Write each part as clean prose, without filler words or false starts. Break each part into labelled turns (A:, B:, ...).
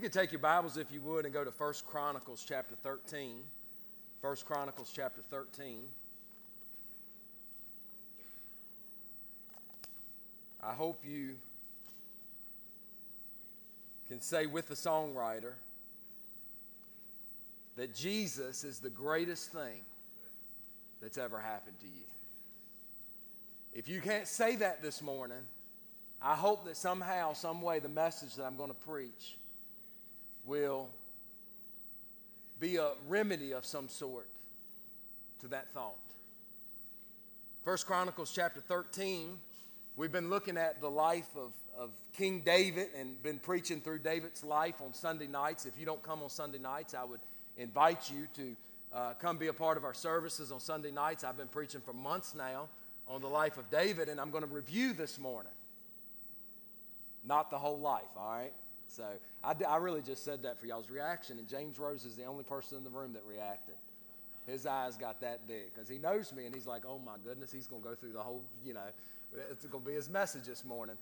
A: You could take your Bibles, if you would, and go to 1 Chronicles chapter 13. 1 Chronicles chapter 13. I hope you can say with the songwriter that Jesus is the greatest thing that's ever happened to you. If you can't say that this morning, I hope that somehow, some way, the message that I'm going to preach will be a remedy of some sort to that thought. 1 Chronicles chapter 13, we've been looking at the life of King David and been preaching through David's life on Sunday nights. If you don't come on Sunday nights, I would invite you to come be a part of our services on Sunday nights. I've been preaching for months now on the life of David, and I'm going to review this morning. Not the whole life, all right? So I really just said that for y'all's reaction, and James Rose is the only person in the room that reacted. His eyes got that big because he knows me, and he's like, oh my goodness, he's going to go through the whole, it's going to be his message this morning.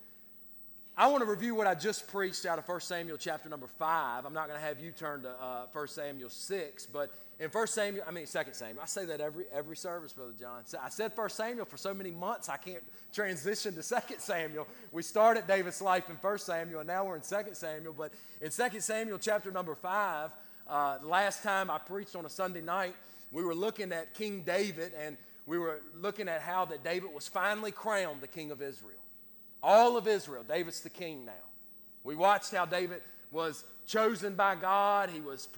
A: I want to review what I just preached out of 1 Samuel chapter number 5. I'm not going to have you turn to 1 Samuel 6, but in 2 Samuel, I say that every service, Brother John. I said 1 Samuel for so many months, I can't transition to 2 Samuel. We started David's life in 1 Samuel, and now we're in 2 Samuel. But in 2 Samuel chapter number 5, last time I preached on a Sunday night, we were looking at King David, and we were looking at how that David was finally crowned the king of Israel. All of Israel, David's the king now. We watched how David was chosen by God. He was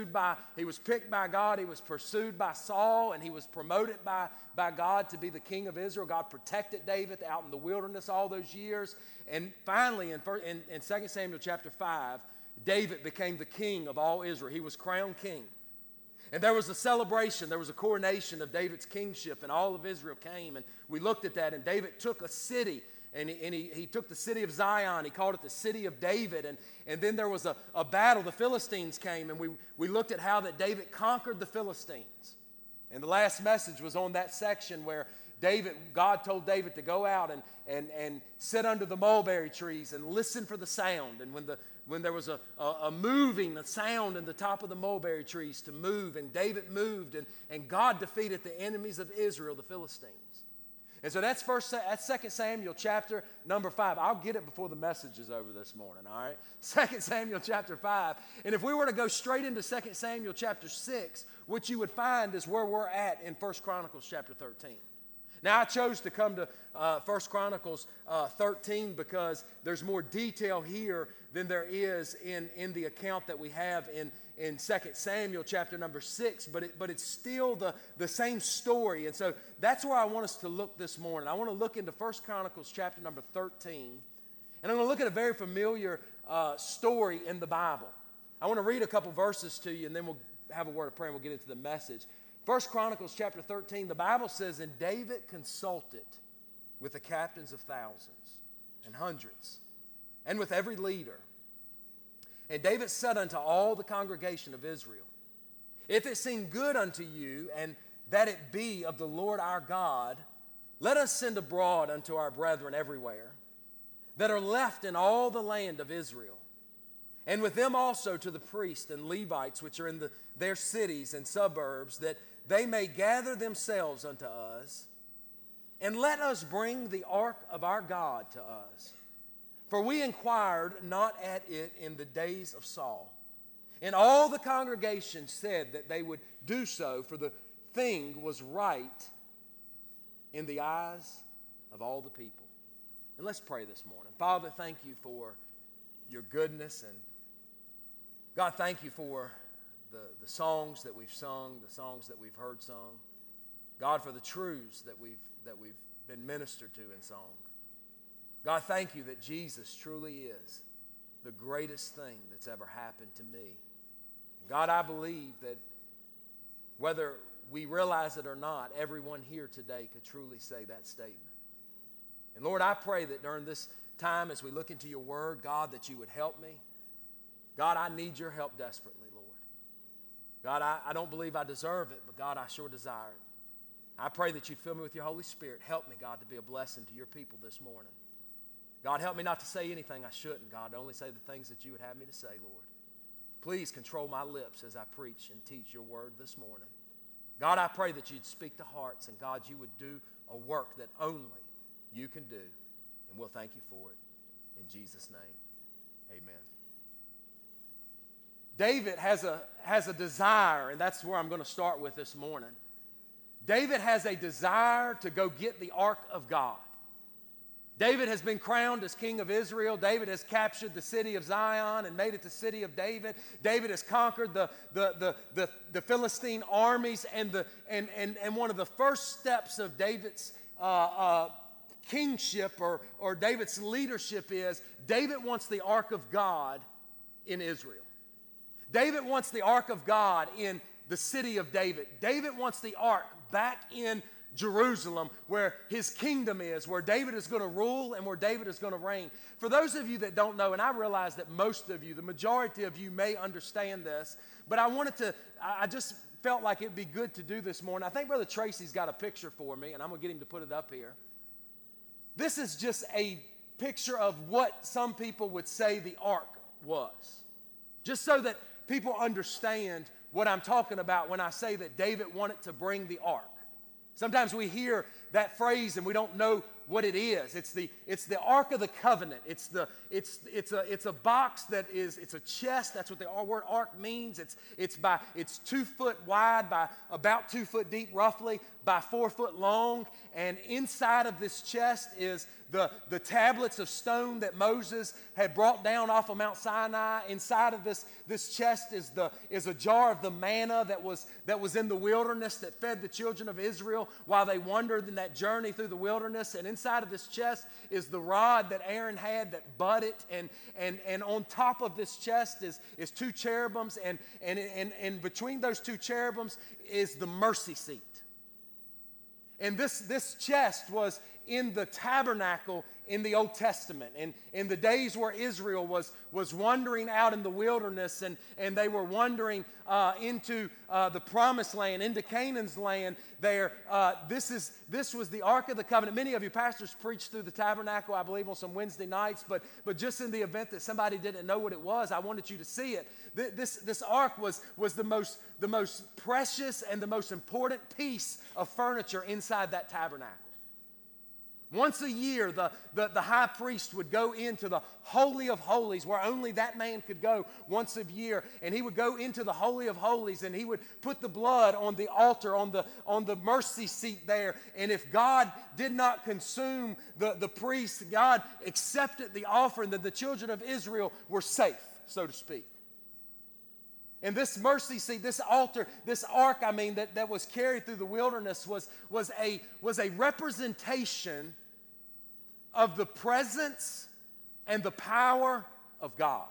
A: picked by God. He was pursued by Saul, and he was promoted by God to be the king of Israel. God protected David out in the wilderness all those years. And finally, in 2 Samuel chapter 5, David became the king of all Israel. He was crowned king. And there was a celebration. There was a coronation of David's kingship, and all of Israel came. And we looked at that, and David took a city. And he took the city of Zion. He called it the city of David. And then there was a battle. The Philistines came, and we looked at how that David conquered the Philistines. And the last message was on that section where God told David to go out and sit under the mulberry trees and listen for the sound. And when there was a moving, a sound in the top of the mulberry trees to move, and David moved, and God defeated the enemies of Israel, the Philistines. And so that's 2 Samuel chapter number 5. I'll get it before the message is over this morning, all right? 2 Samuel chapter 5. And if we were to go straight into 2 Samuel chapter 6, what you would find is where we're at in 1 Chronicles chapter 13. Now, I chose to come to 1 Chronicles 13 because there's more detail here than there is in the account that we have in 2 Samuel chapter number 6, but it's still the same story. And so that's where I want us to look this morning. I want to look into 1 Chronicles chapter number 13, and I'm going to look at a very familiar story in the Bible. I want to read a couple verses to you, and then we'll have a word of prayer, and we'll get into the message. 1 Chronicles chapter 13, the Bible says, and David consulted with the captains of thousands and hundreds, and with every leader. And David said unto all the congregation of Israel, if it seem good unto you, and that it be of the Lord our God, let us send abroad unto our brethren everywhere, that are left in all the land of Israel, and with them also to the priests and Levites which are in their cities and suburbs, that they may gather themselves unto us, and let us bring the ark of our God to us. For we inquired not at it in the days of Saul. And all the congregation said that they would do so, for the thing was right in the eyes of all the people. And let's pray this morning. Father, thank you for your goodness. And God, thank you for the songs that we've sung, the songs that we've heard sung. God, for the truths that we've been ministered to in song. God, thank you that Jesus truly is the greatest thing that's ever happened to me. God, I believe that whether we realize it or not, everyone here today could truly say that statement. And Lord, I pray that during this time as we look into your word, God, that you would help me. God, I need your help desperately, Lord. God, I don't believe I deserve it, but God, I sure desire it. I pray that you'd fill me with your Holy Spirit. Help me, God, to be a blessing to your people this morning. God, help me not to say anything I shouldn't, God, to only say the things that you would have me to say, Lord. Please control my lips as I preach and teach your word this morning. God, I pray that you'd speak to hearts, and God, you would do a work that only you can do, and we'll thank you for it. In Jesus' name, amen. David has a desire, and that's where I'm going to start with this morning. David has a desire to go get the ark of God. David has been crowned as king of Israel. David has captured the city of Zion and made it the city of David. David has conquered the Philistine armies, and one of the first steps of David's kingship or David's leadership is David wants the ark of God in Israel. David wants the ark of God in the city of David. David wants the ark back in Jerusalem, where his kingdom is, where David is going to rule and where David is going to reign. For those of you that don't know, and I realize that most of you, the majority of you may understand this, but I just felt like it'd be good to do this morning. I think Brother Tracy's got a picture for me, and I'm going to get him to put it up here. This is just a picture of what some people would say the ark was. Just so that people understand what I'm talking about when I say that David wanted to bring the ark. Sometimes we hear that phrase and we don't know what it is. It's the Ark of the Covenant. It's a box it's a chest. That's what the word ark means. It's 2 foot wide by about 2 foot deep, roughly, by 4 foot long. And inside of this chest is the tablets of stone that Moses had brought down off of Mount Sinai. Inside of this chest is a jar of the manna that was in the wilderness that fed the children of Israel while they wandered in that journey through the wilderness. And inside of this chest is the rod that Aaron had that budded, and on top of this chest is 2 cherubims, and between those 2 cherubims is the mercy seat. And this chest was in the tabernacle in the Old Testament. And in the days where Israel was wandering out in the wilderness, and they were wandering into the Promised Land, into Canaan's land there, this was the Ark of the Covenant. Many of you pastors preached through the tabernacle, I believe, on some Wednesday nights, but just in the event that somebody didn't know what it was, I wanted you to see it. This ark was the most precious and the most important piece of furniture inside that tabernacle. Once a year, the high priest would go into the Holy of Holies, where only that man could go once a year. And he would go into the Holy of Holies, and he would put the blood on the altar, on the mercy seat there. And if God did not consume the priest, God accepted the offering, that the children of Israel were safe, so to speak. And this mercy seat, this altar, this ark, that was carried through the wilderness was a representation of the presence and the power of God.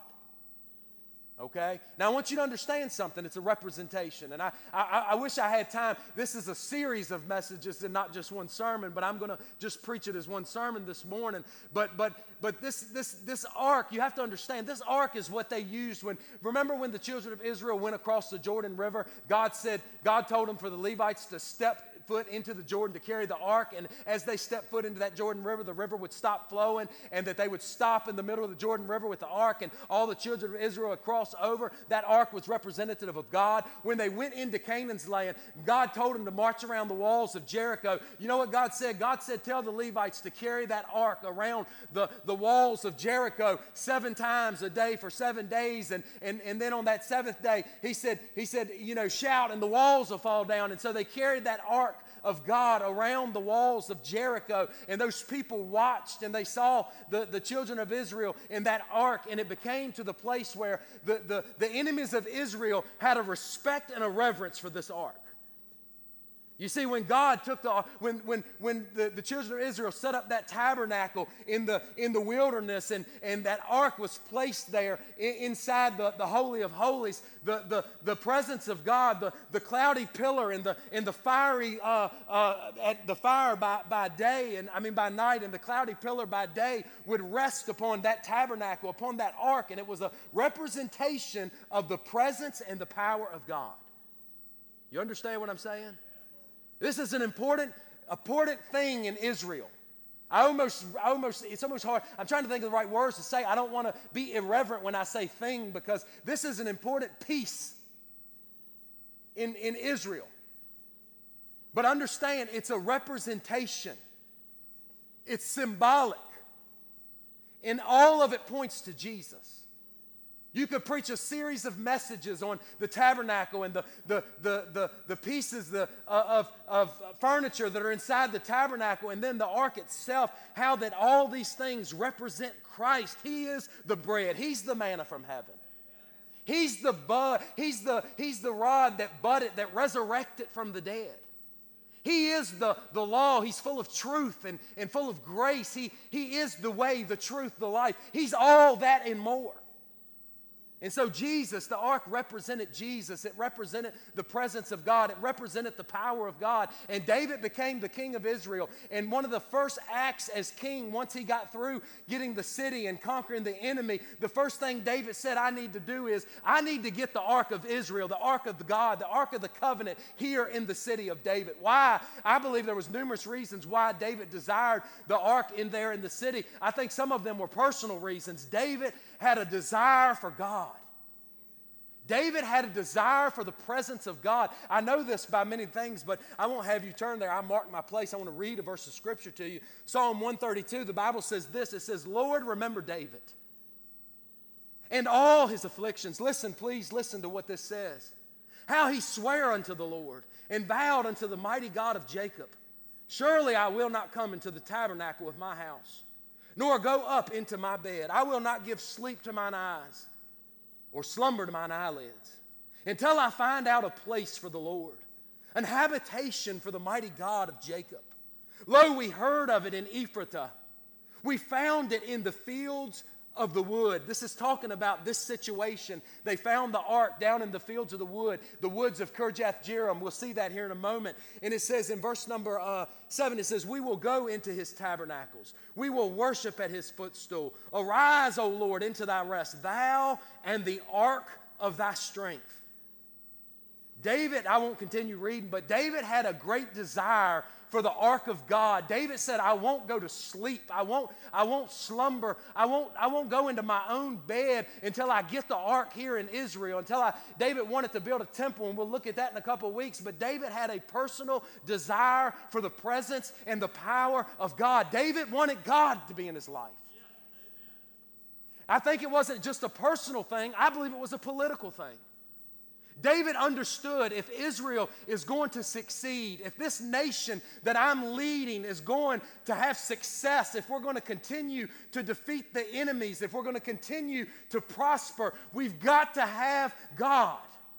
A: Okay? Now, I want you to understand something. It's a representation. And I wish I had time. This is a series of messages and not just one sermon, but I'm going to just preach it as one sermon this morning. But this ark, you have to understand, this ark is what they used remember when the children of Israel went across the Jordan River? God told them for the Levites to step foot into the Jordan to carry the ark, and as they stepped foot into that Jordan River, the river would stop flowing, and that they would stop in the middle of the Jordan River with the ark, and all the children of Israel would cross over. That ark was representative of God. When they went into Canaan's land, God told them to march around the walls of Jericho. You know what God said? God said, tell the Levites to carry that ark around the walls of Jericho 7 times a day for 7 days, and then on that 7th day, he said, shout and the walls will fall down. And so they carried that ark of God around the walls of Jericho, and those people watched and they saw the children of Israel in that ark, and it became to the place where the enemies of Israel had a respect and a reverence for this ark. You see, when God took when the children of Israel set up that tabernacle in the wilderness, and that ark was placed there inside the Holy of Holies, the presence of God, the cloudy pillar and the fiery at the fire by day, and by night, and the cloudy pillar by day would rest upon that tabernacle, upon that ark, and it was a representation of the presence and the power of God. You understand what I'm saying? This is an important thing in Israel. It's almost hard. I'm trying to think of the right words to say. I don't want to be irreverent when I say thing, because this is an important piece in Israel. But understand, it's a representation. It's symbolic. And all of it points to Jesus. You could preach a series of messages on the tabernacle and the pieces of furniture that are inside the tabernacle, and then the ark itself, how that all these things represent Christ. He is the bread. He's the manna from heaven. He's the rod that budded, that resurrected from the dead. He is the law. He's full of truth and full of grace. He is the way, the truth, the life. He's all that and more. And so Jesus, the ark represented Jesus. It represented the presence of God. It represented the power of God. And David became the king of Israel. And one of the first acts as king, once he got through getting the city and conquering the enemy, the first thing David said, I need to do is, I need to get the ark of Israel, the ark of God, the ark of the covenant here in the city of David. Why? I believe there was numerous reasons why David desired the ark in there in the city. I think some of them were personal reasons. David had a desire for God. David had a desire for the presence of God. I know this by many things, but I won't have you turn there. I marked my place. I want to read a verse of Scripture to you. Psalm 132, the Bible says this. It says, Lord, remember David and all his afflictions. Listen, please listen to what this says. How he sware unto the Lord and vowed unto the mighty God of Jacob, surely I will not come into the tabernacle of my house, nor go up into my bed. I will not give sleep to mine eyes, or slumber to mine eyelids, until I find out a place for the Lord, an habitation for the mighty God of Jacob. Lo, we heard of it in Ephratah. We found it in the fields of the wood. This is talking about this situation. They found the ark down in the fields of the woods of Kirjath-jearim. We'll see that here in a moment. And it says in verse number 7, it says, we will go into his tabernacles. We will worship at his footstool. Arise, O Lord, into thy rest, thou and the ark of thy strength. David, I won't continue reading, but David had a great desire for the ark of God. David said, I won't go to sleep. I won't slumber. I won't go into my own bed until I get the ark here in Israel. David wanted to build a temple, and we'll look at that in a couple of weeks. But David had a personal desire for the presence and the power of God. David wanted God to be in his life. I think it wasn't just a personal thing. I believe it was a political thing. David understood, if Israel is going to succeed, if this nation that I'm leading is going to have success, if we're going to continue to defeat the enemies, if we're going to continue to prosper, we've got to have God.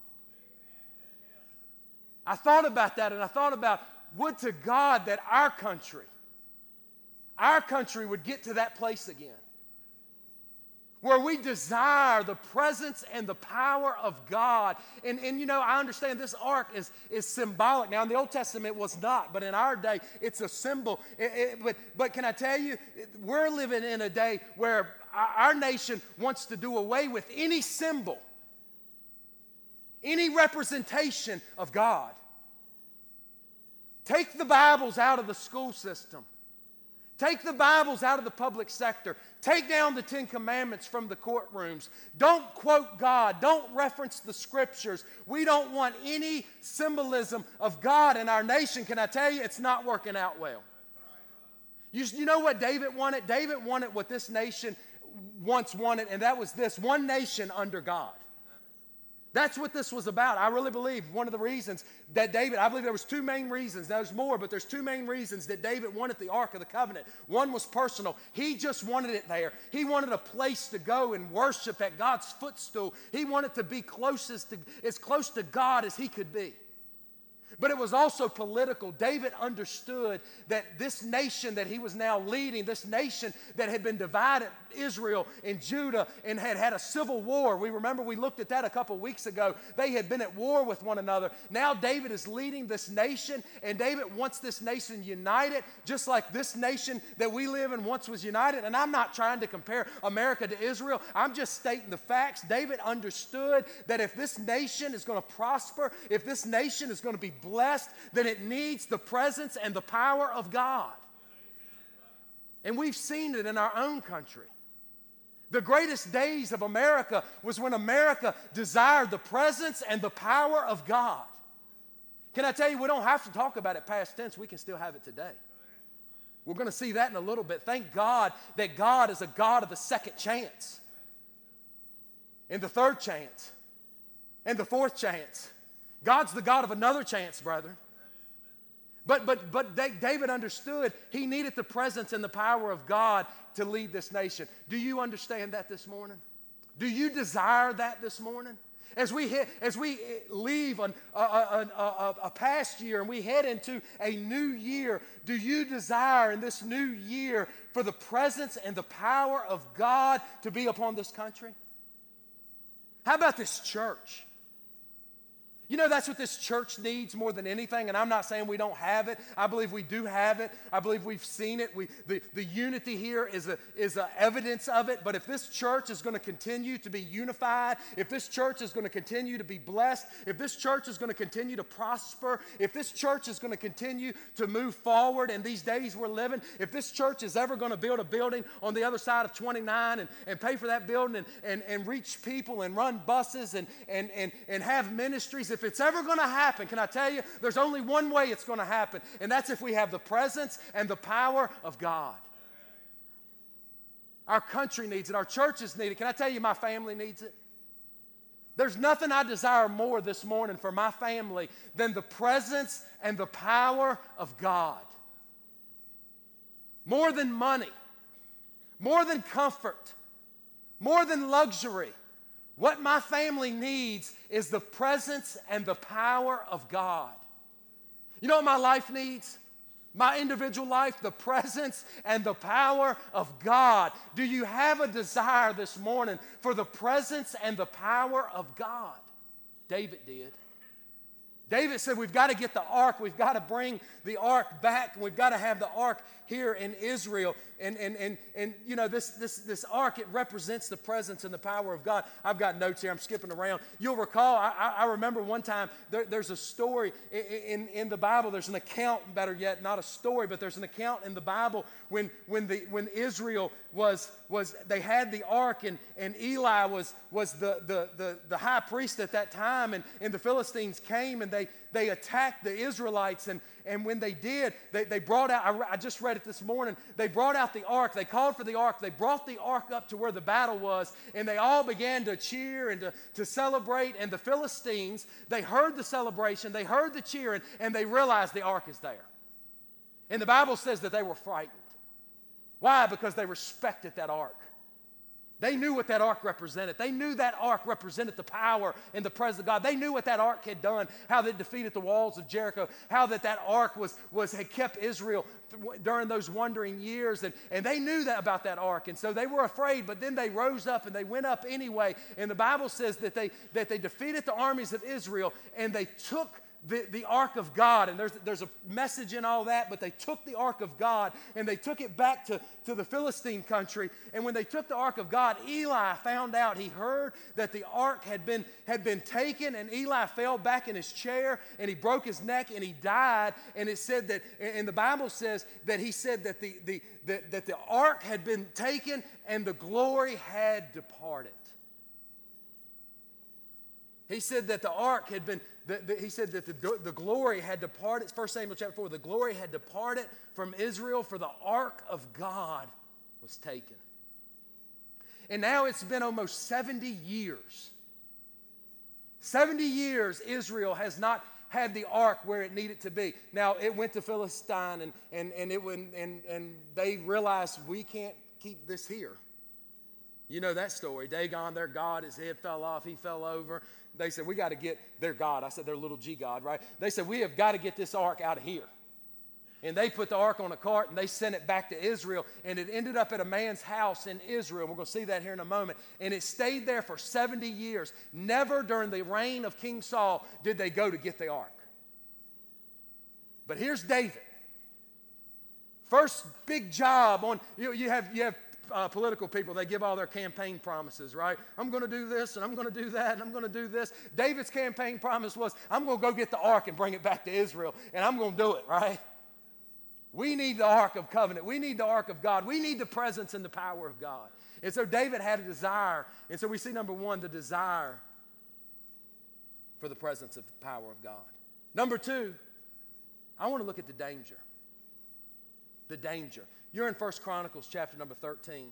A: I thought about that, and I thought about, would to God that our country would get to that place again, where we desire the presence and the power of God. And you know, I understand this ark is symbolic. Now, in the Old Testament, it was not, but in our day, it's a symbol. But can I tell you, we're living in a day where our nation wants to do away with any symbol, any representation of God. Take the Bibles out of the school system. Take the Bibles out of the public sector. Take down the Ten Commandments from the courtrooms. Don't quote God. Don't reference the Scriptures. We don't want any symbolism of God in our nation. Can I tell you, it's not working out well. You know what David wanted? David wanted what this nation once wanted, and that was this: one nation under God. That's what this was about. I really believe one of the reasons that David, I believe there was two main reasons. There's more, but there's two main reasons that David wanted the Ark of the Covenant. One was personal. He just wanted it there. He wanted a place to go and worship at God's footstool. He wanted to be as close to God as he could be. But it was also political. David understood that this nation that he was now leading, this nation that had been divided, Israel and Judah, and had had a civil war. We looked at that a couple weeks ago. They had been at war with one another. Now David is leading this nation, and David wants this nation united, just like this nation that we live in once was united. And I'm not trying to compare America to Israel. I'm just stating the facts. David understood that if this nation is going to prosper, if this nation is going to be blessed, then it needs the presence and the power of God. And we've seen it in our own country. The greatest days of America was when America desired the presence and the power of God. Can I tell you, we don't have to talk about it past tense. We can still have it today. We're going to see that in a little bit. Thank God that God is a God of the second chance, and the third chance, and the fourth chance. God's the God of another chance, brother. But David understood he needed the presence and the power of God to lead this nation. Do you understand that this morning? Do you desire that this morning? As we leave a past year and we head into a new year, do you desire in this new year for the presence and the power of God to be upon this country? How about this church? You know, that's what this church needs more than anything, and I'm not saying we don't have it. I believe we do have it. I believe we've seen it. The unity here is a evidence of it, but if this church is going to continue to be unified, if this church is going to continue to be blessed, if this church is going to continue to prosper, if this church is going to continue to move forward in these days we're living, if this church is ever going to build a building on the other side of 29 and pay for that building and reach people and run buses and have ministries, if it's ever going to happen, can I tell you, there's only one way it's going to happen, and that's if we have the presence and the power of God. Our country needs it. Our churches need it. Can I tell you, my family needs it? There's nothing I desire more this morning for my family than the presence and the power of God. More than money, more than comfort, more than luxury. What my family needs is the presence and the power of God. You know what my life needs? My individual life, the presence and the power of God. Do you have a desire this morning for the presence and the power of God? David did. David said, we've got to get the ark. We've got to bring the ark back. We've got to have the ark here in Israel. And you know, this ark, it represents the presence and the power of God. I've got notes here. I'm skipping around. You'll recall, I remember one time, there's a story in the Bible. There's an account, better yet, not a story, but there's an account in the Bible when Israel they had the ark, and Eli was the high priest at that time, and the Philistines came and they attacked the Israelites, and when they did, they brought out, I just read it this morning, they brought out the ark, they called for the ark, they brought the ark up to where the battle was, and they all began to cheer and to celebrate, and the Philistines, they heard the celebration, they heard the cheering, and they realized the ark is there. And the Bible says that they were frightened. Why? Because they respected that ark. They knew what that ark represented. They knew that ark represented the power and the presence of God. They knew what that ark had done, how they defeated the walls of Jericho, how that ark had kept Israel during those wandering years. And they knew that about that ark. And so they were afraid, but then they rose up and they went up anyway. And the Bible says that they defeated the armies of Israel, and they took the ark of God, and there's a message in all that, but they took the ark of God and they took it back to the Philistine country. And when they took the ark of God, Eli found out, he heard that the ark had been taken, and Eli fell back in his chair and he broke his neck and he died. And it said that, and the Bible says that he said that the ark had been taken and the glory had departed. He said that the ark had been, he said that the glory had departed. 1 Samuel chapter 4, the glory had departed from Israel, for the ark of God was taken. And now it's been almost 70 years. 70 years Israel has not had the ark where it needed to be. Now it went to Philistine, and they realized we can't keep this here. You know that story. Dagon, their god, his head fell off, he fell over. They said, we got to get their God. I said, their little G God, right? They said, we have got to get this ark out of here. And they put the ark on a cart and they sent it back to Israel. And it ended up at a man's house in Israel. We're going to see that here in a moment. And it stayed there for 70 years. Never during the reign of King Saul did they go to get the ark. But here's David. First big job on, you have political people, they give all their campaign promises, right? I'm going to do this, and I'm going to do that, and I'm going to do this. David's campaign promise was, I'm going to go get the ark and bring it back to Israel, and I'm going to do it, right? We need the Ark of Covenant. We need the Ark of God. We need the presence and the power of God. And so David had a desire. And so we see, number one, the desire for the presence of the power of God. Number two, I want to look at the danger. The danger. You're in 1 Chronicles chapter number 13.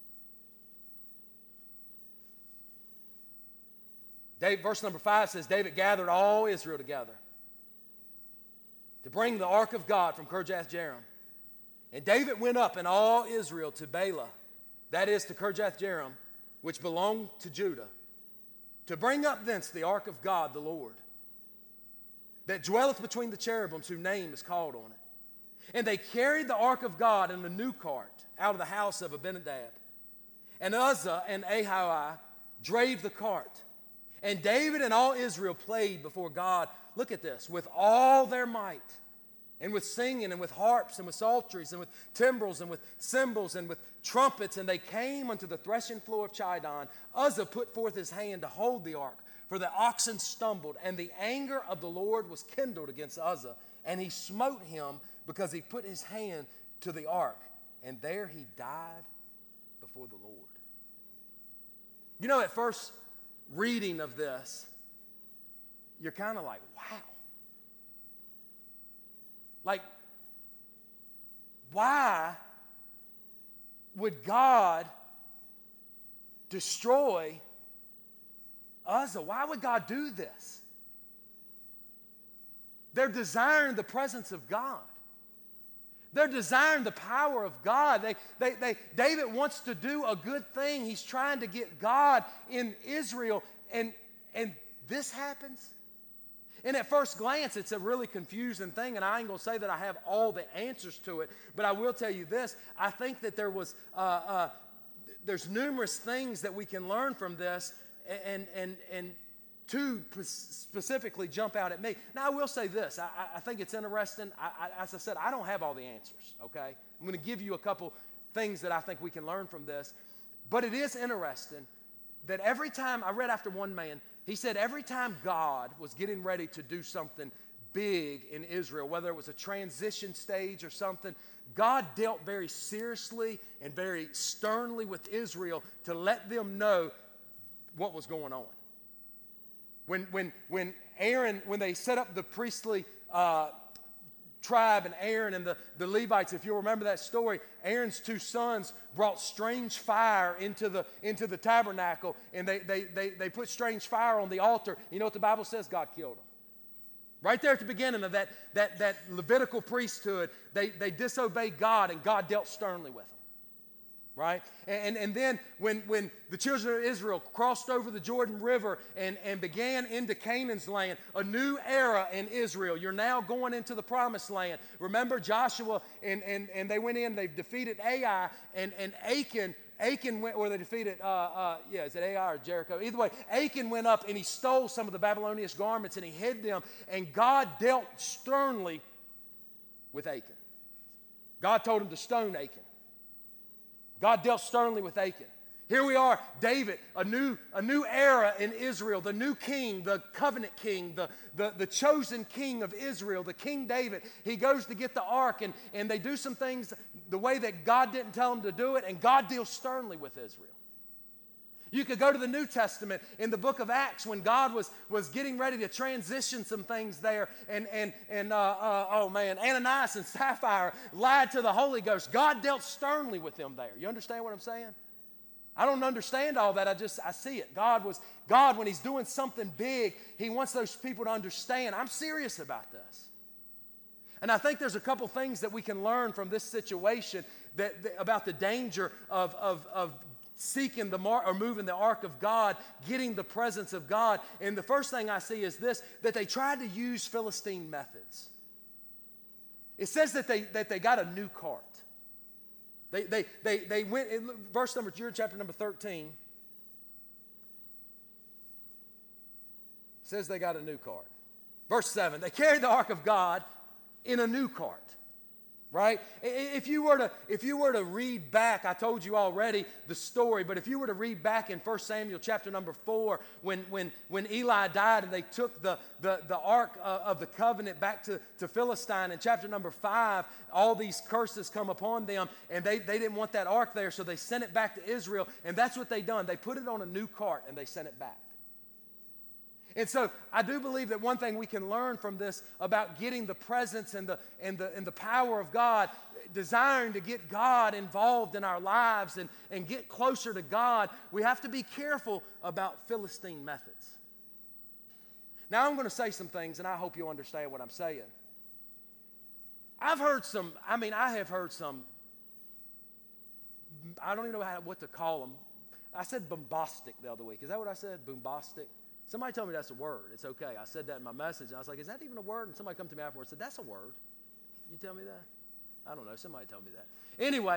A: Verse number 5 says, David gathered all Israel together to bring the ark of God from Kirjath-jearim. And David went up and all Israel to Baalah, that is to Kirjath-jearim, which belonged to Judah, to bring up thence the ark of God the Lord, that dwelleth between the cherubims, whose name is called on it. And they carried the ark of God in a new cart out of the house of Abinadab. And Uzzah and Ahio drave the cart. And David and all Israel played before God, look at this, with all their might, and with singing, and with harps, and with psalteries, and with timbrels, and with cymbals, and with trumpets. And they came unto the threshing floor of Chidon. Uzzah put forth his hand to hold the ark, for the oxen stumbled, and the anger of the Lord was kindled against Uzzah, and he smote him because he put his hand to the ark, and there he died before the Lord. You know, at first reading of this, you're kind of like, wow. Like, why would God destroy Uzzah? Why would God do this? They're desiring the presence of God. They're desiring the power of God. David wants to do a good thing. He's trying to get God in Israel, and this happens. And at first glance, it's a really confusing thing, and I ain't going to say that I have all the answers to it, but I will tell you this. I think that there's numerous things that we can learn from this, and two specifically jump out at me. Now, I will say this. I think it's interesting. As I said, I don't have all the answers, okay? I'm going to give you a couple things that I think we can learn from this. But it is interesting that every time, I read after one man, he said every time God was getting ready to do something big in Israel, whether it was a transition stage or something, God dealt very seriously and very sternly with Israel to let them know what was going on. When Aaron, when they set up the priestly tribe, and Aaron and the Levites, if you'll remember that story, Aaron's two sons brought strange fire into the tabernacle, and they put strange fire on the altar. You know what the Bible says? God killed them. Right there at the beginning of that Levitical priesthood, they disobeyed God, and God dealt sternly with them. Right? And then when the children of Israel crossed over the Jordan River and began into Canaan's land, a new era in Israel. You're now going into the promised land. Remember Joshua and they went in, they defeated Ai, and Achan went, or they defeated, is it Ai or Jericho? Either way, Achan went up and he stole some of the Babylonian garments and he hid them, and God dealt sternly with Achan. God told him to stone Achan. God dealt sternly with Achan. Here we are, David, a new era in Israel, the new king, the covenant king, the chosen king of Israel, the King David. He goes to get the ark, and they do some things the way that God didn't tell him to do it, and God deals sternly with Israel. You could go to the New Testament in the book of Acts when God was getting ready to transition some things there, and Ananias and Sapphira lied to the Holy Ghost. God dealt sternly with them there. You understand what I'm saying? I don't understand all that. I see it. God, when He's doing something big, He wants those people to understand, I'm serious about this. And I think there's a couple things that we can learn from this situation about the danger of seeking or moving the ark of God, getting the presence of God. And the first thing I see is this, that they tried to use Philistine methods. It says that they got a new cart. They went, in verse number, you're in chapter number 13. It says they got a new cart. Verse 7, they carried the ark of God in a new cart. right? If you were to read back, I told you already the story, but if you were to read back in 1 Samuel chapter number 4, when Eli died and they took the ark of the covenant back to Philistine, in chapter number 5, all these curses come upon them, and they didn't want that ark there, so they sent it back to Israel, and that's what they done. They put it on a new cart, and they sent it back. And so I do believe that one thing we can learn from this about getting the presence and the power of God, desiring to get God involved in our lives and get closer to God, we have to be careful about Philistine methods. Now I'm going to say some things, and I hope you'll understand what I'm saying. I have heard some, I don't even know what to call them. I said bombastic the other week. Is that what I said? Bombastic? Somebody told me that's a word. It's okay. I said that in my message. And I was like, is that even a word? And somebody come to me afterwards and said, that's a word. You tell me that? I don't know. Somebody told me that. Anyway,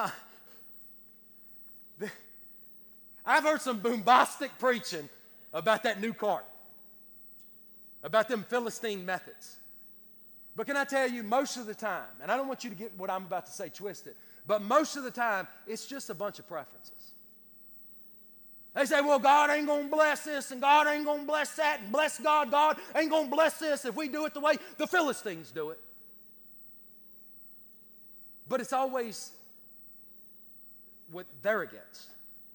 A: I've heard some bombastic preaching about that new cart, about them Philistine methods. But can I tell you, most of the time, and I don't want you to get what I'm about to say twisted, but most of the time, it's just a bunch of preferences. They say, well, God ain't going to bless this, and God ain't going to bless that, and bless God, God ain't going to bless this if we do it the way the Philistines do it. But it's always what they're against.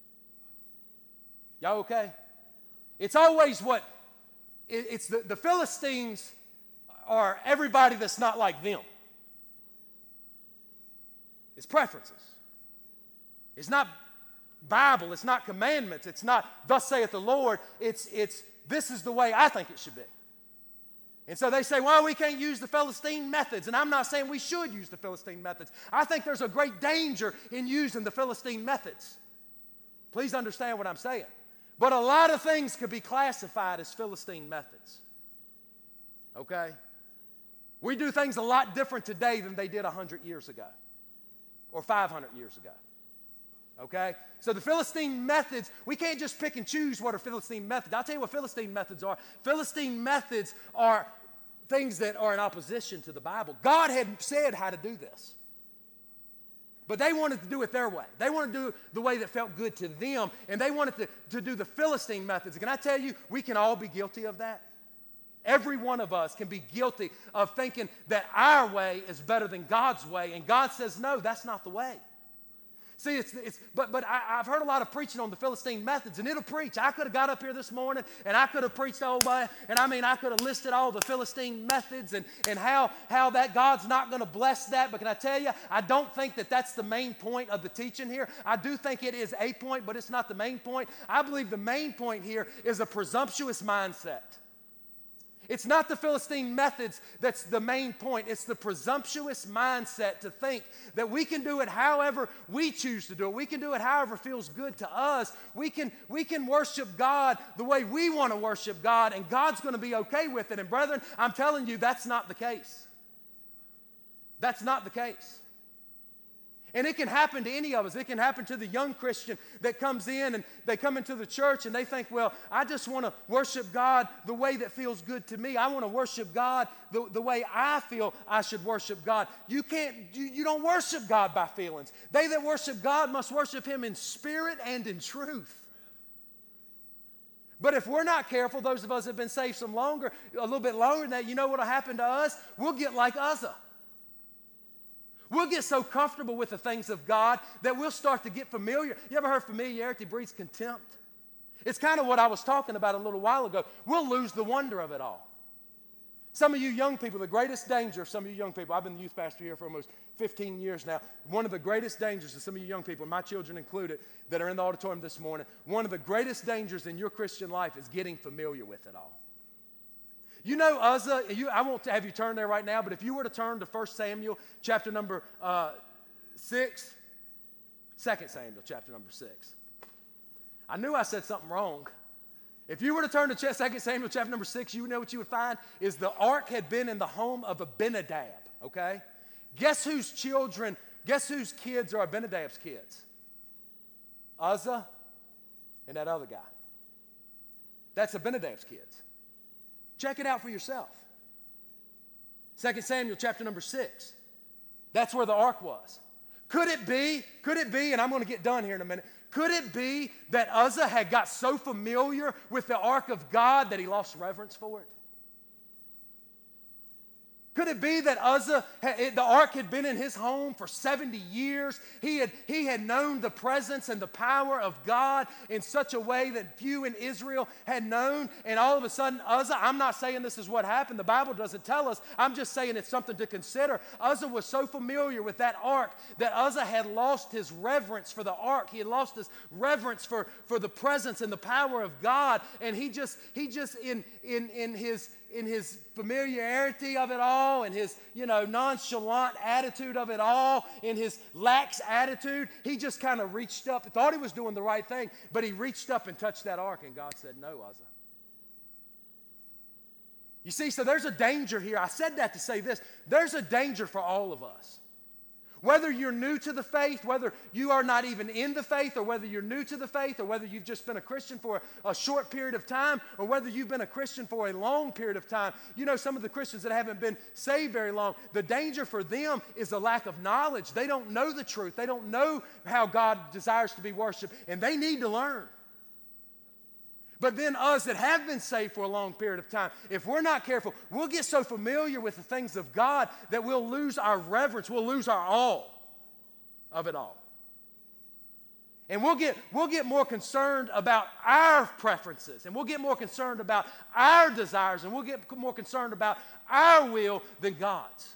A: Y'all okay? It's always it's the Philistines are everybody that's not like them. It's preferences. It's not Bible, it's not commandments, it's not thus saith the Lord, it's this is the way I think it should be. And so they say, well, we can't use the Philistine methods, and I'm not saying we should use the Philistine methods. I think there's a great danger in using the Philistine methods. Please understand what I'm saying. But a lot of things could be classified as Philistine methods. Okay? We do things a lot different today than they did 100 years ago or 500 years ago. Okay? So the Philistine methods, we can't just pick and choose what are Philistine methods. I'll tell you what Philistine methods are. Philistine methods are things that are in opposition to the Bible. God had said how to do this. But they wanted to do it their way. They wanted to do it the way that felt good to them, and they wanted to do the Philistine methods. Can I tell you, we can all be guilty of that? Every one of us can be guilty of thinking that our way is better than God's way, and God says, no, that's not the way. See, but I've heard a lot of preaching on the Philistine methods, and it'll preach. I could have got up here this morning, and I could have preached all by, and I could have listed all the Philistine methods and how that God's not going to bless that. But can I tell you, I don't think that that's the main point of the teaching here. I do think it is a point, but it's not the main point. I believe the main point here is a presumptuous mindset. It's not the Philistine methods that's the main point. It's the presumptuous mindset to think that we can do it however we choose to do it. We can do it however feels good to us. We can worship God the way we want to worship God, and God's going to be okay with it. And brethren, I'm telling you, that's not the case. That's not the case. And it can happen to any of us. It can happen to the young Christian that comes in and they come into the church and they think, well, I just want to worship God the way that feels good to me. I want to worship God the way I feel I should worship God. You don't worship God by feelings. They that worship God must worship Him in spirit and in truth. But if we're not careful, those of us that have been saved a little bit longer than that, you know what will happen to us? We'll get like Uzzah. We'll get so comfortable with the things of God that we'll start to get familiar. You ever heard familiarity breeds contempt? It's kind of what I was talking about a little while ago. We'll lose the wonder of it all. Some of you young people, the greatest danger of some of you young people, I've been the youth pastor here for almost 15 years now. One of the greatest dangers of some of you young people, my children included, that are in the auditorium this morning, one of the greatest dangers in your Christian life is getting familiar with it all. You know Uzzah, I won't have you turn there right now, but if you were to turn to 1 Samuel chapter number 6, 2 Samuel chapter number 6. I knew I said something wrong. If you were to turn to 2 Samuel chapter number 6, you know what you would find is the ark had been in the home of Abinadab, okay? Guess whose kids are Abinadab's kids? Uzzah and that other guy. That's Abinadab's kids. Check it out for yourself. 2 Samuel chapter number 6. That's where the ark was. Could it be, and I'm going to get done here in a minute, could it be that Uzzah had got so familiar with the ark of God that he lost reverence for it? Could it be that Uzzah, the ark had been in his home for 70 years? He had known the presence and the power of God in such a way that few in Israel had known. And all of a sudden, Uzzah, I'm not saying this is what happened. The Bible doesn't tell us. I'm just saying it's something to consider. Uzzah was so familiar with that ark that Uzzah had lost his reverence for the ark. He had lost his reverence for the presence and the power of God. And he just in his familiarity of it all, in his, nonchalant attitude of it all, in his lax attitude, he just kind of reached up, thought he was doing the right thing, but he reached up and touched that ark, and God said, "No, Uzzah." You see, so there's a danger here. I said that to say this. There's a danger for all of us. Whether you're new to the faith, whether you are not even in the faith, or whether you're new to the faith, or whether you've just been a Christian for a short period of time, or whether you've been a Christian for a long period of time. Some of the Christians that haven't been saved very long, the danger for them is a lack of knowledge. They don't know the truth. They don't know how God desires to be worshiped, and they need to learn. But then us that have been saved for a long period of time, if we're not careful, we'll get so familiar with the things of God that we'll lose our reverence, we'll lose our awe of it all. And we'll get more concerned about our preferences, and we'll get more concerned about our desires, and we'll get more concerned about our will than God's.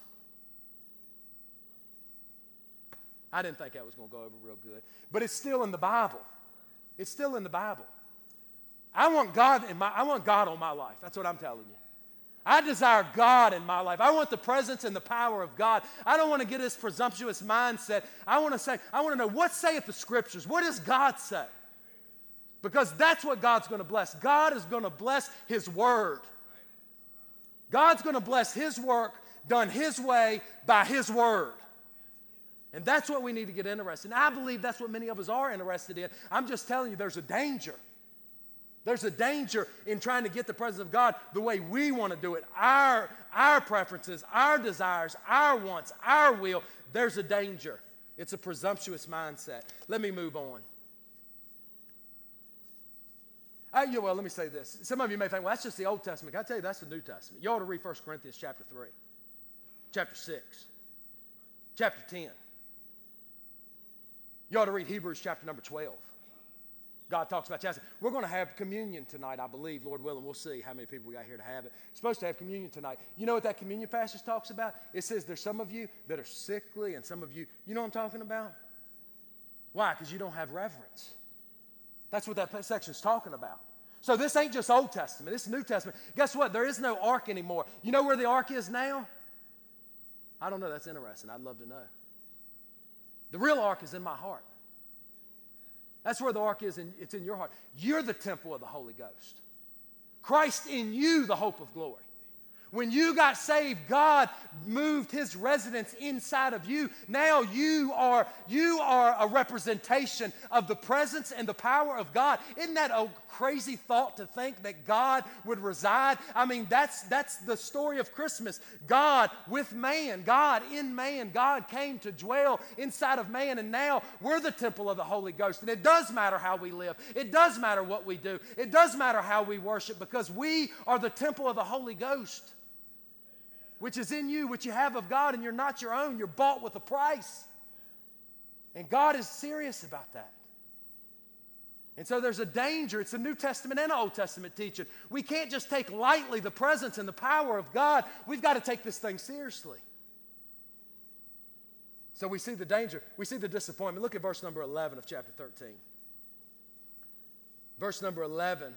A: I didn't think that was going to go over real good, but it's still in the Bible. It's still in the Bible. I want God on my life. That's what I'm telling you. I desire God in my life. I want the presence and the power of God. I don't want to get this presumptuous mindset. I want to know, what saith the Scriptures? What does God say? Because that's what God's going to bless. God is going to bless His Word. God's going to bless His work done His way by His Word. And that's what we need to get interested in. I believe that's what many of us are interested in. I'm just telling you, there's a danger. There's a danger in trying to get the presence of God the way we want to do it. Our preferences, our desires, our wants, our will. There's a danger. It's a presumptuous mindset. Let me move on. Let me say this. Some of you may think, well, that's just the Old Testament. Can I tell you, that's the New Testament. You ought to read 1 Corinthians chapter 3, chapter 6, chapter 10. You ought to read Hebrews chapter number 12. God talks about chastity. We're going to have communion tonight, I believe, Lord willing. We'll see how many people we got here to have it. We're supposed to have communion tonight. You know what that communion passage talks about? It says there's some of you that are sickly, and some of you, you know what I'm talking about? Why? Because you don't have reverence. That's what that section's talking about. So this ain't just Old Testament. This is New Testament. Guess what? There is no ark anymore. You know where the ark is now? I don't know. That's interesting. I'd love to know. The real ark is in my heart. That's where the ark is, and it's in your heart. You're the temple of the Holy Ghost. Christ in you, the hope of glory. When you got saved, God moved His residence inside of you. Now you are a representation of the presence and the power of God. Isn't that a crazy thought to think that God would reside? I mean, that's the story of Christmas. God with man, God in man. God came to dwell inside of man, and now we're the temple of the Holy Ghost. And it does matter how we live. It does matter what we do. It does matter how we worship, because we are the temple of the Holy Ghost, which is in you, which you have of God, and you're not your own. You're bought with a price. And God is serious about that. And so there's a danger. It's a New Testament and Old Testament teaching. We can't just take lightly the presence and the power of God. We've got to take this thing seriously. So we see the danger. We see the disappointment. Look at verse number 11 of chapter 13. Verse number 11.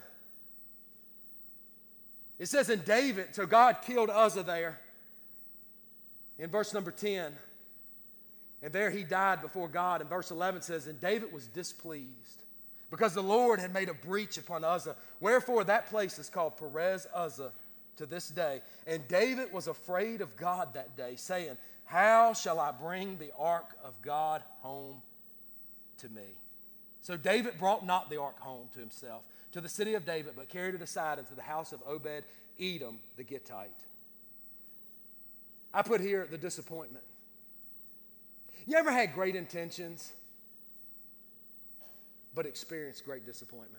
A: It says in David, so God killed Uzzah there. In verse number 10, and there he died before God. And verse 11 says, and David was displeased, because the Lord had made a breach upon Uzzah. Wherefore that place is called Perez Uzzah to this day. And David was afraid of God that day, saying, how shall I bring the ark of God home to me? So David brought not the ark home to himself, to the city of David, but carried it aside into the house of Obed-Edom the Gittite. I put here the disappointment. You ever had great intentions, but experienced great disappointment?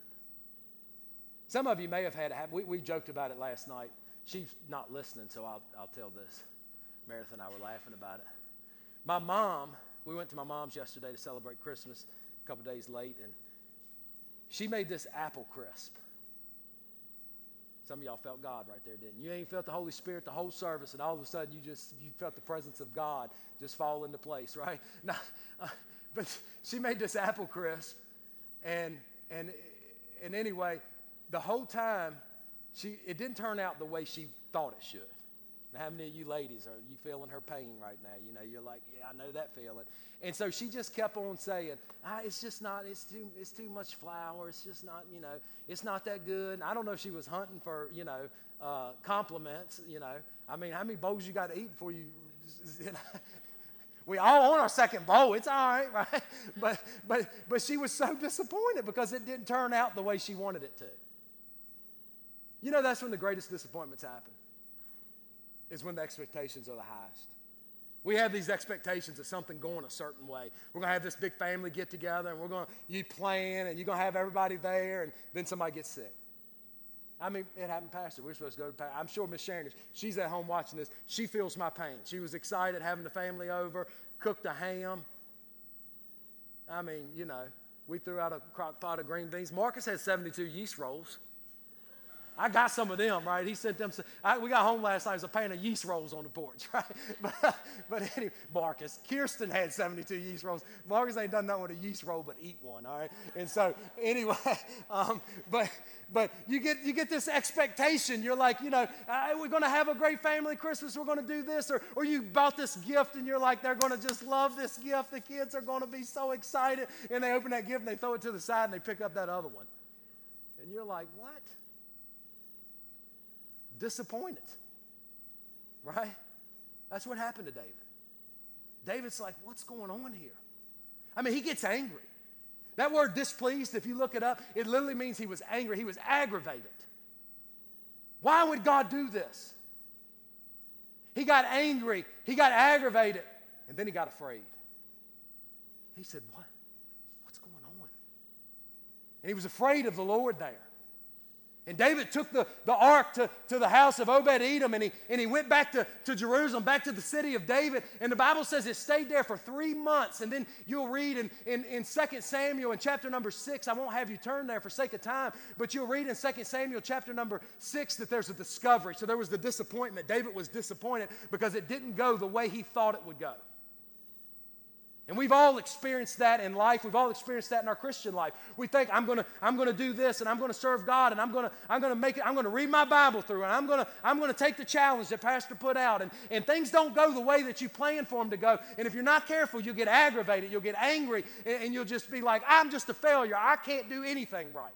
A: Some of you may have had it happen. We joked about it last night. She's not listening, so I'll tell this. Meredith and I were laughing about it. My mom, we went to my mom's yesterday to celebrate Christmas, a couple days late, and she made this apple crisp. Some of y'all felt God right there, didn't you? You ain't felt the Holy Spirit the whole service, and all of a sudden you felt the presence of God just fall into place, right? Now, but she made this apple crisp, and anyway, the whole time it didn't turn out the way she thought it should. Now, how many of you ladies are you feeling her pain right now? You know, you're like, yeah, I know that feeling. And so she just kept on saying, it's just not, it's too much flour. It's just not, you know, it's not that good. And I don't know if she was hunting for, you know, compliments, you know. I mean, how many bowls you got to eat before you know. We all on our second bowl. It's all right, right? But she was so disappointed because it didn't turn out the way she wanted it to. You know, that's when the greatest disappointments happen, is when the expectations are the highest. We have these expectations of something going a certain way. We're going to have this big family get together, and you plan, and you're going to have everybody there, and then somebody gets sick. I mean, it happened, Pastor. We're supposed to go to Pastor. I'm sure Miss Sharon, if she's at home watching this, she feels my pain. She was excited having the family over, cooked a ham. I mean, you know, we threw out a crock pot of green beans. Marcus had 72 yeast rolls. I got some of them, right? He sent them. We got home last night. There was a pan of yeast rolls on the porch, right? But anyway, Marcus. Kirsten had 72 yeast rolls. Marcus ain't done nothing with a yeast roll but eat one, all right? And so anyway, but you get this expectation. You're like, you know, we're going to have a great family Christmas. We're going to do this. Or you bought this gift, and you're like, they're going to just love this gift. The kids are going to be so excited. And they open that gift, and they throw it to the side, and they pick up that other one. And you're like, what? Disappointed, right? That's what happened to David. David's like, what's going on here? I mean, he gets angry. That word displeased, if you look it up, it literally means he was angry. He was aggravated. Why would God do this? He got angry. He got aggravated. And then he got afraid. He said, what? What's going on? And he was afraid of the Lord there. And David took the ark to the house of Obed-Edom, and he went back to Jerusalem, back to the city of David. And the Bible says it stayed there for 3 months. And then you'll read in 2 Samuel in chapter number 6, I won't have you turn there for sake of time, but you'll read in 2 Samuel chapter number 6 that there's a discovery. So there was the disappointment. David was disappointed because it didn't go the way he thought it would go. And we've all experienced that in life. We've all experienced that in our Christian life. We think I'm going to do this, and I'm going to serve God, and I'm going to make it. I'm going to read my Bible through, and I'm going to take the challenge that Pastor put out. And things don't go the way that you planned for them to go. And if you're not careful, you'll get aggravated, you'll get angry, and you'll just be like, I'm just a failure. I can't do anything right.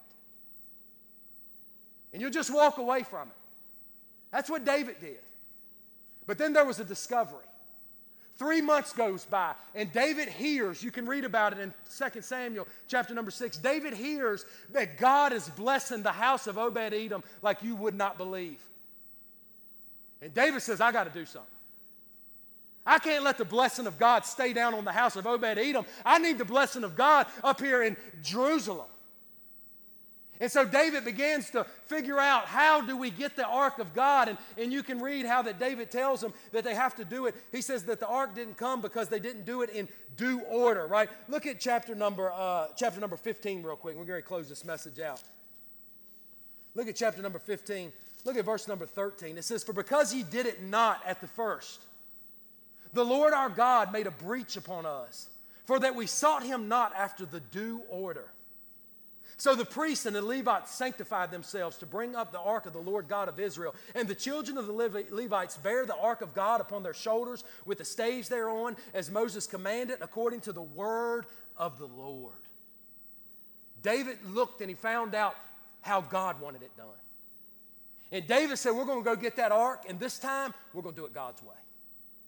A: And you'll just walk away from it. That's what David did. But then there was a discovery. 3 months goes by, and David hears, you can read about it in 2 Samuel chapter number 6, David hears that God is blessing the house of Obed-Edom like you would not believe. And David says, I got to do something. I can't let the blessing of God stay down on the house of Obed-Edom. I need the blessing of God up here in Jerusalem. And so David begins to figure out, how do we get the ark of God? And you can read how that David tells them that they have to do it. He says that the ark didn't come because they didn't do it in due order, right? Look at chapter number 15 real quick. We're going to close this message out. Look at chapter number 15. Look at verse number 13. It says, for because ye did it not at the first, the Lord our God made a breach upon us, for that we sought him not after the due order. So the priests and the Levites sanctified themselves to bring up the ark of the Lord God of Israel. And the children of the Levites bare the ark of God upon their shoulders with the staves thereon, as Moses commanded, according to the word of the Lord. David looked and he found out how God wanted it done. And David said, we're going to go get that ark, and this time we're going to do it God's way.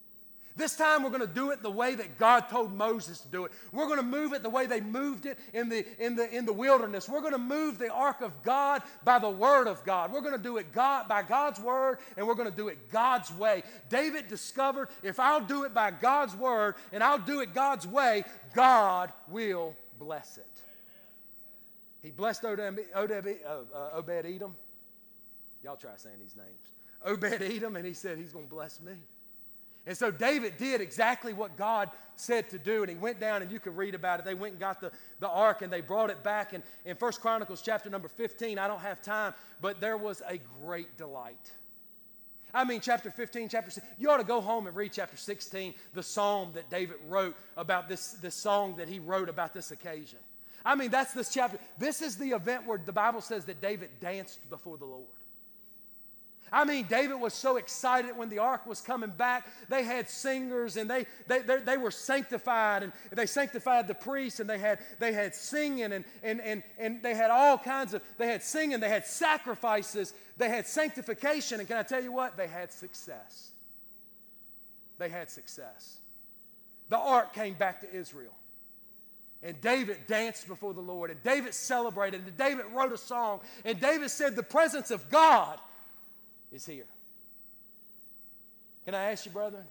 A: This time we're going to do it the way that God told Moses to do it. We're going to move it the way they moved it in the wilderness. We're going to move the ark of God by the word of God. We're going to do it by God's word, and we're going to do it God's way. David discovered, if I'll do it by God's word and I'll do it God's way, God will bless it. He blessed Obed-Edom. Y'all try saying these names. Obed-Edom, and he said he's going to bless me. And so David did exactly what God said to do, and he went down, and you can read about it. They went and got the ark, and they brought it back. And in 1 Chronicles chapter number 15, I don't have time, but there was a great delight. I mean, chapter 15, chapter 6, you ought to go home and read chapter 16, the psalm that David wrote about this song that he wrote about this occasion. I mean, that's this chapter. This is the event where the Bible says that David danced before the Lord. I mean, David was so excited when the ark was coming back. They had singers, and they were sanctified, and they sanctified the priests, and they had singing, and they had all kinds of, they had singing, they had sacrifices, they had sanctification, and can I tell you what? They had success. They had success. The ark came back to Israel, and David danced before the Lord, and David celebrated, and David wrote a song, and David said, the presence of God is here. Can I ask you, brethren,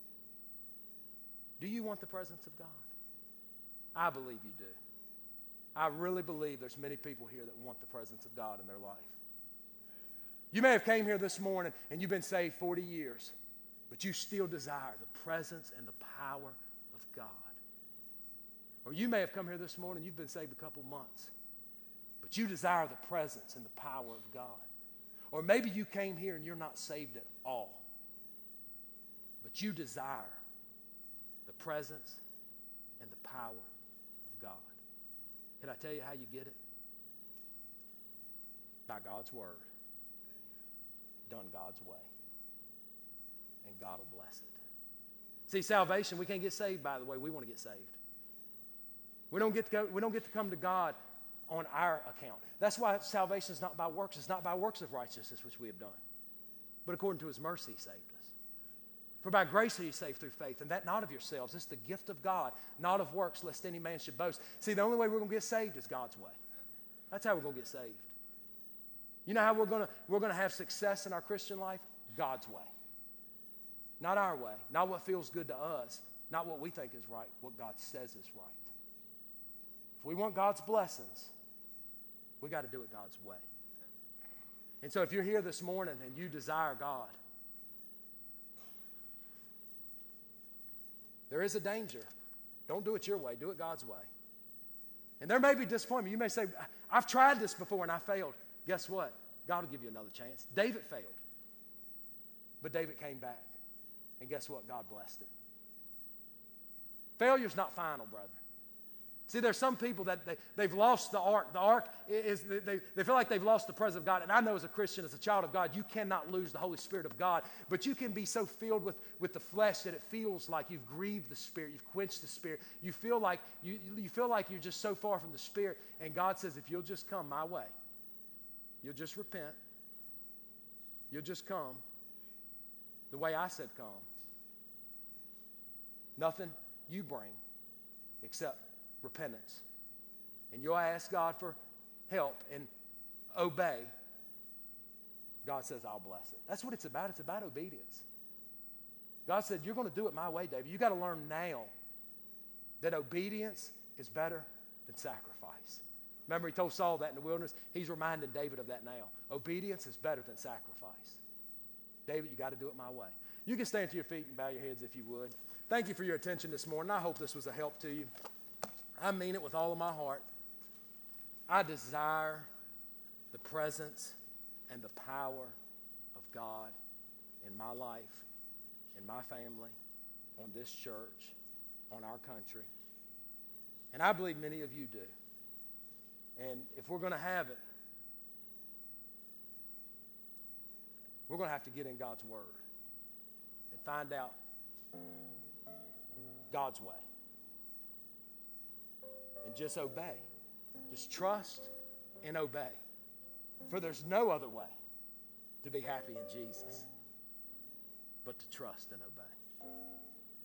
A: do you want the presence of God? I believe you do. I really believe there's many people here that want the presence of God in their life. You may have came here this morning and you've been saved 40 years, but you still desire the presence and the power of God. Or you may have come here this morning, you've been saved a couple months, but you desire the presence and the power of God. Or maybe you came here and you're not saved at all, but you desire the presence and the power of God. Can I tell you how you get it? By God's word, done God's way, and God will bless it. See, salvation, we can't get saved by the way we want to get saved. We don't get to come to God on our account. That's why salvation is not by works. It's not by works of righteousness which we have done, but according to his mercy he saved us. For by grace are you saved through faith, and that not of yourselves. It's the gift of God, not of works, lest any man should boast. See, the only way we're going to get saved is God's way. That's how we're going to get saved. You know how we're going to have success in our Christian life? God's way. Not our way, not what feels good to us, not what we think is right, what God says is right. If we want God's blessings, we got to do it God's way. And so if you're here this morning and you desire God, there is a danger. Don't do it your way. Do it God's way. And there may be disappointment. You may say, I've tried this before and I failed. Guess what? God will give you another chance. David failed. But David came back. And guess what? God blessed it. Failure's not final, brother. See, there's some people that they've lost the ark. The ark is, they feel like they've lost the presence of God. And I know as a Christian, as a child of God, you cannot lose the Holy Spirit of God. But you can be so filled with the flesh that it feels like you've grieved the Spirit. You've quenched the Spirit. You feel like you're just so far from the Spirit. And God says, if you'll just come my way, you'll just repent, you'll just come the way I said come. Nothing you bring except repentance. And you'll ask God for help and obey. God says, I'll bless it. That's what it's about. It's about obedience. God said, you're going to do it my way, David. You got to learn now that obedience is better than sacrifice. Remember, he told Saul that in the wilderness. He's reminding David of that now. Obedience is better than sacrifice. David, you got to do it my way. You can stand to your feet and bow your heads if you would. Thank you for your attention this morning. I hope this was a help to you. I mean it with all of my heart. I desire the presence and the power of God in my life, in my family, on this church, on our country. And I believe many of you do. And if we're going to have it, we're going to have to get in God's Word and find out God's way. And just obey. Just trust and obey. For there's no other way to be happy in Jesus but to trust and obey.